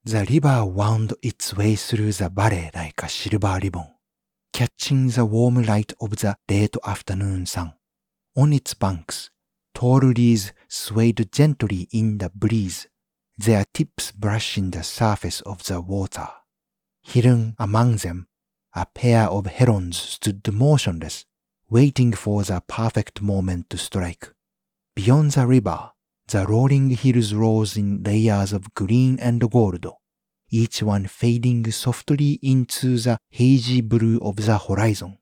The river wound its way through the valley like a silver ribbon, catching the warm light of the late afternoon sun. On its banks, tall reeds swayed gently in the breeze, their tips brushing the surface of the water. Hidden among them, a pair of herons stood motionless, waiting for the perfect moment to strike. Beyond the river, the rolling hills rose in layers of green and gold, each one fading softly into the hazy blue of the horizon.